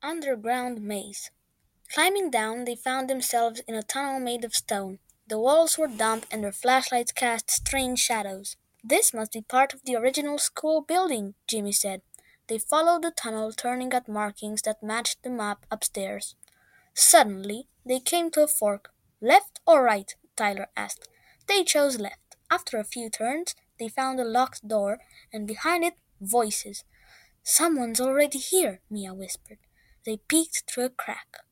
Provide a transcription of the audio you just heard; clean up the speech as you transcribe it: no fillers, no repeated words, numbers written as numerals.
underground maze. Climbing down, they found themselves in a tunnel made of stone. The walls were damp and their flashlights cast strange shadows. This must be part of the original school building, Jimmy said. They followed the tunnel, turning at markings that matched the map upstairs. Suddenly, they came to a fork. Left or right? Tyler asked. They chose left. After a few turns, they found a locked door, and behind it, voices. Someone's already here, Mia whispered. They peeked through a crack.